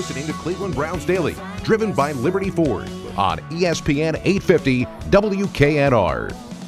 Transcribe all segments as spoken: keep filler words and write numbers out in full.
listening to Cleveland Browns Daily, driven by Liberty Ford on E S P N eight fifty W K N R.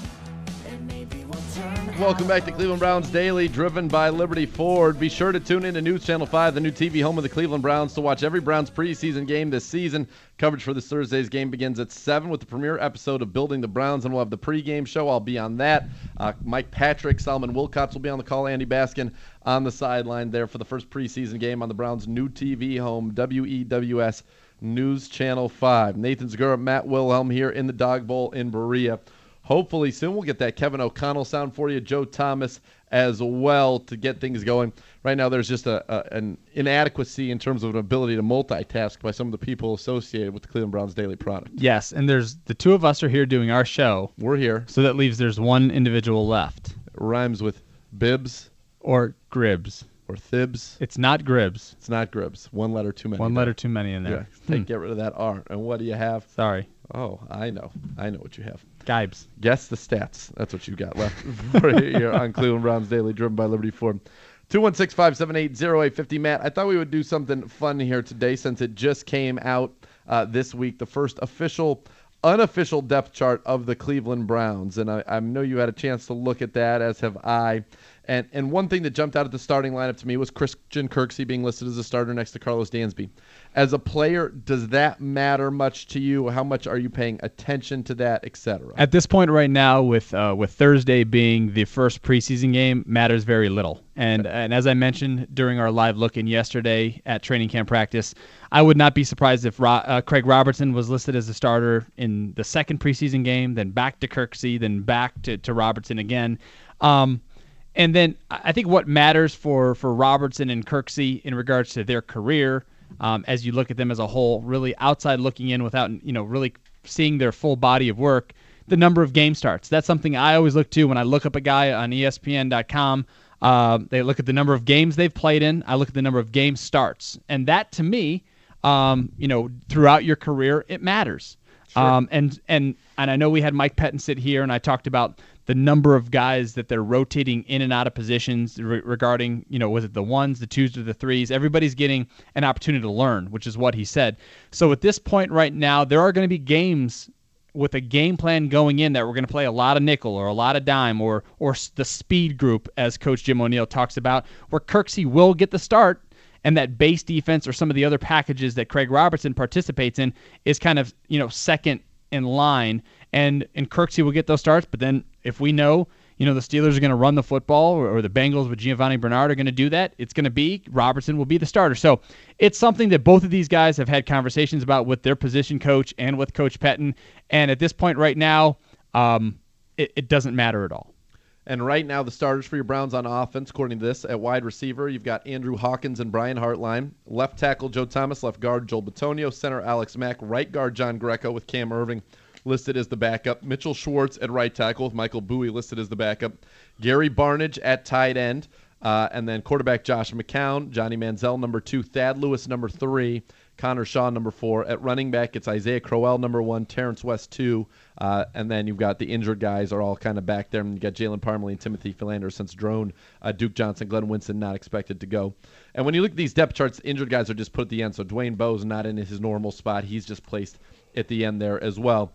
Welcome back to Cleveland Browns Daily, driven by Liberty Ford. Be sure to tune in to News Channel five, the new T V home of the Cleveland Browns, to watch every Browns preseason game this season. Coverage for this Thursday's game begins at seven with the premiere episode of Building the Browns, and we'll have the pregame show. I'll be on that. Uh, Mike Patrick, Solomon Wilcots will be on the call. Andy Baskin on the sideline there for the first preseason game on the Browns' new T V home, W E W S News Channel five. Nathan Zagura, Matt Wilhelm here in the Dog Bowl in Berea. Hopefully soon we'll get that Kevin O'Connell sound for you, Joe Thomas as well, to get things going. Right now there's just a, a an inadequacy in terms of an ability to multitask by some of the people associated with the Cleveland Browns Daily product. Yes, and there's the two of us are here doing our show. We're here. So that leaves there's one individual left. It rhymes with bibs. Or gribs. Or thibs. It's not gribs. It's not gribs. One letter too many. One there. letter too many in there. Yeah. Take, hmm. Get rid of that R. And what do you have? Sorry. Oh, I know. I know what you have. Gibes. Guess the stats. That's what you got left for here on Cleveland Browns Daily, driven by Liberty Ford. two one six, five seven eight, zero eight five zero. Matt, I thought we would do something fun here today since it just came out uh, this week, the first official, unofficial depth chart of the Cleveland Browns. And I, I know you had a chance to look at that, as have I. And and one thing that jumped out at the starting lineup to me was Christian Kirksey being listed as a starter next to Carlos Dansby. As a player, does that matter much to you? How much are you paying attention to that, et cetera? At this point right now, with uh, with Thursday being the first preseason game, matters very little. And okay. and as I mentioned during our live look-in yesterday at training camp practice, I would not be surprised if Ro- uh, Craig Robertson was listed as a starter in the second preseason game, then back to Kirksey, then back to, to Robertson again. Um, And then I think what matters for, for Robertson and Kirksey in regards to their career, um, as you look at them as a whole, really outside looking in without, you know, really seeing their full body of work, the number of game starts. That's something I always look to when I look up a guy on E S P N dot com. Uh, they look at the number of games they've played in. I look at the number of game starts. And that, to me, um, you know, throughout your career, it matters. Sure. Um, and, and, and I know we had Mike Pettin sit here, and I talked about the number of guys that they're rotating in and out of positions re- regarding, you know, was it the ones, the twos, or the threes? Everybody's getting an opportunity to learn, which is what he said. So at this point right now, there are going to be games with a game plan going in that we're going to play a lot of nickel or a lot of dime or or the speed group, as Coach Jim O'Neill talks about, where Kirksey will get the start, and that base defense or some of the other packages that Craig Robertson participates in is kind of, you know, second in line. And and Kirksey will get those starts, but then if we know, you know, the Steelers are going to run the football or, or the Bengals with Giovanni Bernard are going to do that, it's going to be Robertson will be the starter. So it's something that both of these guys have had conversations about with their position coach and with Coach Pettin. And at this point right now, um, it, it doesn't matter at all. And right now, the starters for your Browns on offense, according to this, at wide receiver, you've got Andrew Hawkins and Brian Hartline. Left tackle, Joe Thomas. Left guard, Joel Bitonio. Center, Alex Mack. Right guard, John Greco, with Cam Irving listed as the backup. Mitchell Schwartz at right tackle, with Michael Bowie listed as the backup. Gary Barnidge at tight end. Uh, and then quarterback, Josh McCown. Johnny Manziel, number two. Thad Lewis, number three. Connor Shaw, number four. At running back, it's Isaiah Crowell, number one. Terrence West, two. Uh, and then you've got the injured guys are all kind of back there. And you've got Jalen Parmalee and Timothy Philander since drone. Uh, Duke Johnson, Glenn Winston not expected to go. And when you look at these depth charts, injured guys are just put at the end. So Dwayne Bowe's not in his normal spot. He's just placed at the end there as well.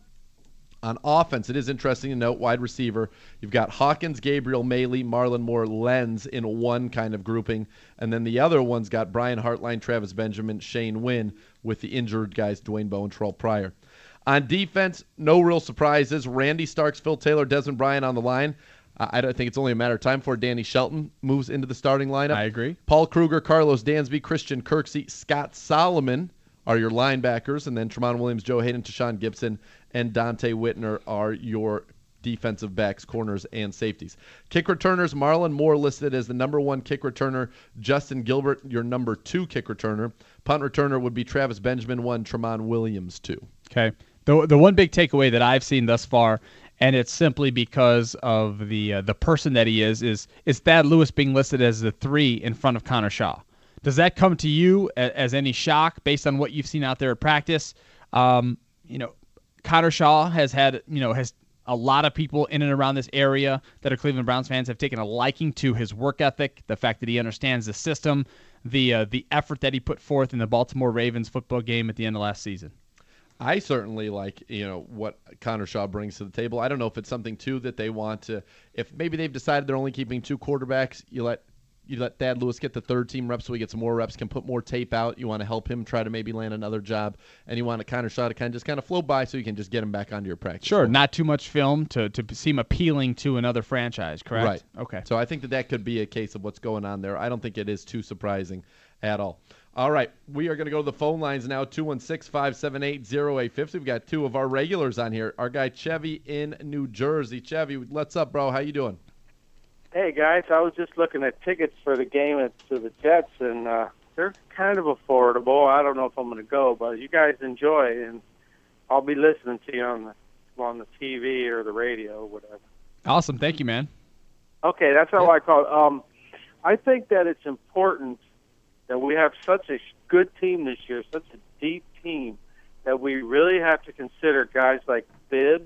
On offense, it is interesting to note, wide receiver, you've got Hawkins, Gabriel, Maley, Marlon Moore, Lenz in one kind of grouping. And then the other one's got Brian Hartline, Travis Benjamin, Shane Wynn with the injured guys, Dwayne Bowe and Terrell Pryor. On defense, no real surprises. Randy Starks, Phil Taylor, Desmond Bryant on the line. Uh, I don't think it's only a matter of time before Danny Shelton moves into the starting lineup. I agree. Paul Kruger, Carlos Dansby, Christian Kirksey, Scott Solomon are your linebackers, and then Tramon Williams, Joe Hayden, Tashawn Gibson, and Dante Whitner are your defensive backs, corners, and safeties. Kick returners, Marlon Moore listed as the number one kick returner. Justin Gilbert, your number two kick returner. Punt returner would be Travis Benjamin, one. Tramon Williams, two. Okay. The the one big takeaway that I've seen thus far, and it's simply because of the uh, the person that he is, is is Thad Lewis being listed as the three in front of Connor Shaw. Does that come to you as, as any shock based on what you've seen out there at practice? Um, you know, Connor Shaw has had, you know, has a lot of people in and around this area that are Cleveland Browns fans have taken a liking to his work ethic, the fact that he understands the system, the uh, the effort that he put forth in the Baltimore Ravens football game at the end of last season. I certainly like, you know, what Connor Shaw brings to the table. I don't know if it's something, too, that they want to – if maybe they've decided they're only keeping two quarterbacks, you let you let Thad Lewis get the third team reps so he gets some more reps, can put more tape out. You want to help him try to maybe land another job, and you want a Connor Shaw to kind of just kind of flow by so you can just get him back onto your practice. Sure, not too much film to, to seem appealing to another franchise, correct? Right. Okay. So I think that that could be a case of what's going on there. I don't think it is too surprising at all. All right, we are going to go to the phone lines now, two one six, five seven eight, zero eight five zero. We've got two of our regulars on here. Our guy Chevy in New Jersey. Chevy, what's up, bro? How you doing? Hey, guys. I was just looking at tickets for the game at, to the Jets, and uh, they're kind of affordable. I don't know if I'm going to go, but you guys enjoy, and I'll be listening to you on the, on the T V or the radio or whatever. Awesome. Thank you, man. Okay, that's how Yeah. I call it. Um, I think that it's important that we have such a good team this year, such a deep team, that we really have to consider guys like Bibbs,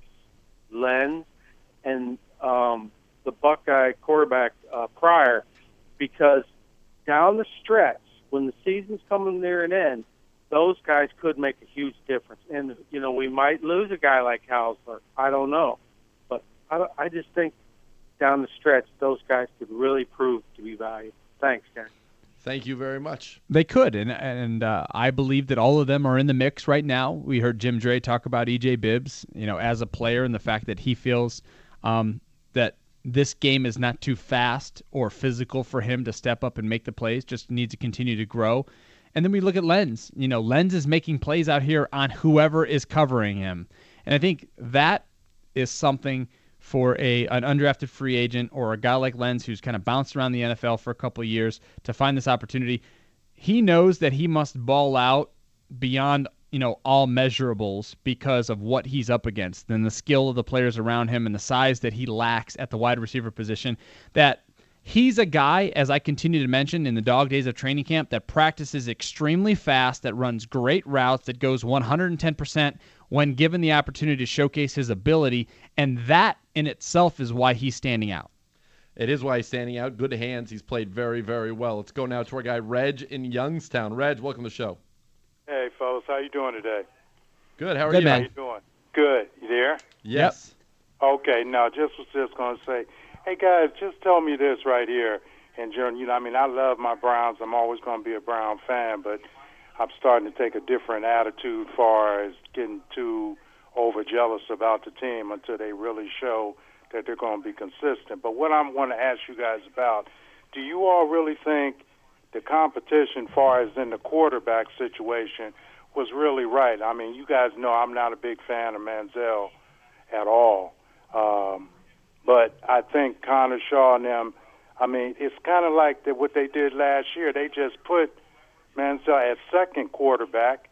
Lenz, and um, the Buckeye quarterback uh, Pryor, because down the stretch, when the season's coming near an end, those guys could make a huge difference. And, you know, we might lose a guy like Hausler. I don't know. But I, don't, I just think down the stretch, those guys could really prove to be valuable. Thanks, guys. Thank you very much. They could, and and uh, I believe that all of them are in the mix right now. We heard Jim Dre talk about E J Bibbs, you know, as a player, and the fact that he feels um, that this game is not too fast or physical for him to step up and make the plays, just needs to continue to grow. And then we look at Lenz. You know, Lenz is making plays out here on whoever is covering him. And I think that is something for a an undrafted free agent or a guy like Lenz who's kind of bounced around the N F L for a couple of years to find this opportunity. He knows that he must ball out beyond, you know, all measurables because of what he's up against and the skill of the players around him and the size that he lacks at the wide receiver position. That he's a guy, as I continue to mention in the dog days of training camp, that practices extremely fast, that runs great routes, that goes one hundred ten percent when given the opportunity to showcase his ability, and that in itself is why he's standing out. It is why he's standing out. Good hands. He's played very, very well. Let's go now to our guy Reg in Youngstown. Reg, welcome to the show. Hey, fellas. How you doing today? Good. How are Good, you? man. How you doing? Good. You there? Yes. Okay. Now, just was just going to say, hey, guys, just tell me this right here. And, you know, I mean, I love my Browns. I'm always going to be a Brown fan, but I'm starting to take a different attitude as far as getting too over-jealous about the team until they really show that they're going to be consistent. But what I want to ask you guys about, do you all really think the competition as far as in the quarterback situation was really right? I mean, you guys know I'm not a big fan of Manziel at all. Um, but I think Connor Shaw and them, I mean, it's kind of like the, what they did last year. They just put Manziel as second quarterback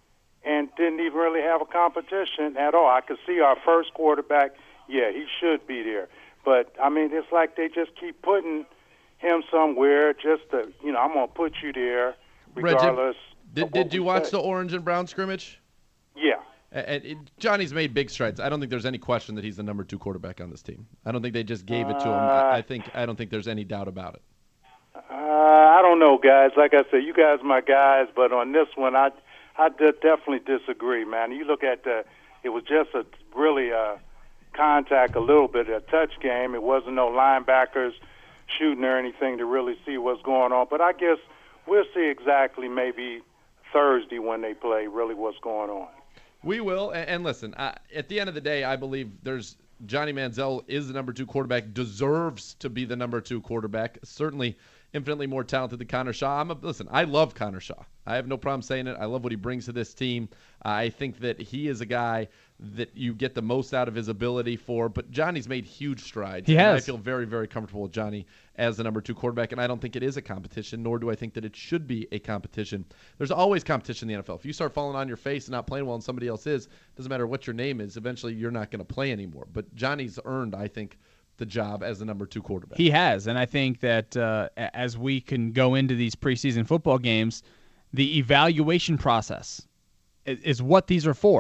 and didn't even really have a competition at all. I could see our first quarterback, yeah, he should be there. But, I mean, it's like they just keep putting him somewhere just to, you know, I'm going to put you there regardless. Did, did, did you watch say. the Orange and Brown scrimmage? Yeah. And it, Johnny's made big strides. I don't think there's any question that he's the number two quarterback on this team. I don't think they just gave it to him. Uh, I think I don't think there's any doubt about it. Uh, I don't know, guys. Like I said, you guys are my guys, but on this one, I I de- definitely disagree, man. You look at the, it was just a really a contact, a little bit, a touch game. It wasn't no linebackers shooting or anything to really see what's going on. But I guess we'll see exactly maybe Thursday when they play really what's going on. We will, and, and listen, I, at the end of the day, I believe there's Johnny Manziel is the number two quarterback, deserves to be the number two quarterback, certainly infinitely more talented than Connor Shaw. I'm a, listen, I love Connor Shaw. I have no problem saying it. I love what he brings to this team. Uh, I think that he is a guy that you get the most out of his ability for, but Johnny's made huge strides. He has. I feel very, very comfortable with Johnny as the number two quarterback, and I don't think it is a competition, nor do I think that it should be a competition. There's always competition in the N F L. If you start falling on your face and not playing well and somebody else is, doesn't matter what your name is, eventually you're not going to play anymore. But Johnny's earned, I think, the job as the number two quarterback. He has, and I think that uh, as we can go into these preseason football games, the evaluation process is, is what these are for.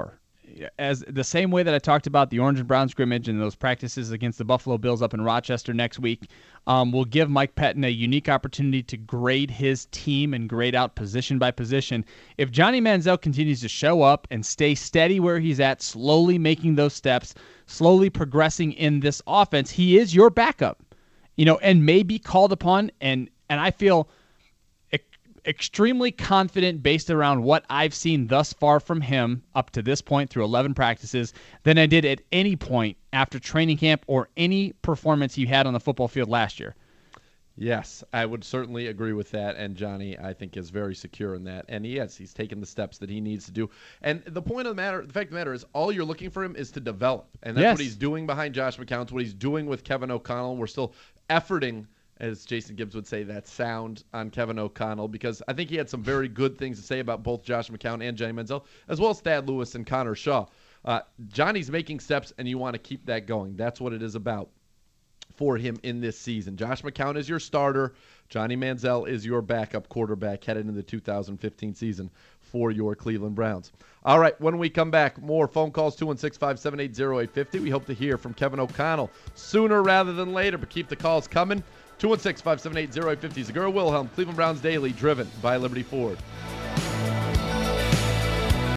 as the same way that I talked about the Orange and Brown scrimmage and those practices against the Buffalo Bills up in Rochester next week, um, will give Mike Pettine a unique opportunity to grade his team and grade out position by position. If Johnny Manziel continues to show up and stay steady where he's at, slowly making those steps, slowly progressing in this offense, he is your backup, you know, and may be called upon. And, and I feel extremely confident based around what I've seen thus far from him up to this point through eleven practices than I did at any point after training camp or any performance he had on the football field last year. Yes, I would certainly agree with that, and Johnny, I think, is very secure in that, and he is. He's taken the steps that he needs to do. And the point of the matter, the fact of the matter is, all you're looking for him is to develop, and that's Yes. what he's doing behind Josh McCown. It's what he's doing with Kevin O'Connell. We're still efforting, as Jason Gibbs would say, that sound on Kevin O'Connell, because I think he had some very good things to say about both Josh McCown and Johnny Manziel, as well as Thad Lewis and Connor Shaw. Uh, Johnny's making steps, and you want to keep that going. That's what it is about for him in this season. Josh McCown is your starter. Johnny Manziel is your backup quarterback headed into the two thousand fifteen season for your Cleveland Browns. All right, when we come back, more phone calls, two one six, five seven eight, zero eight five zero. We hope to hear from Kevin O'Connell sooner rather than later, but keep the calls coming. two one six, five seven eight, zero eight five zero. Zagura Wilhelm, Cleveland Browns Daily, driven by Liberty Ford.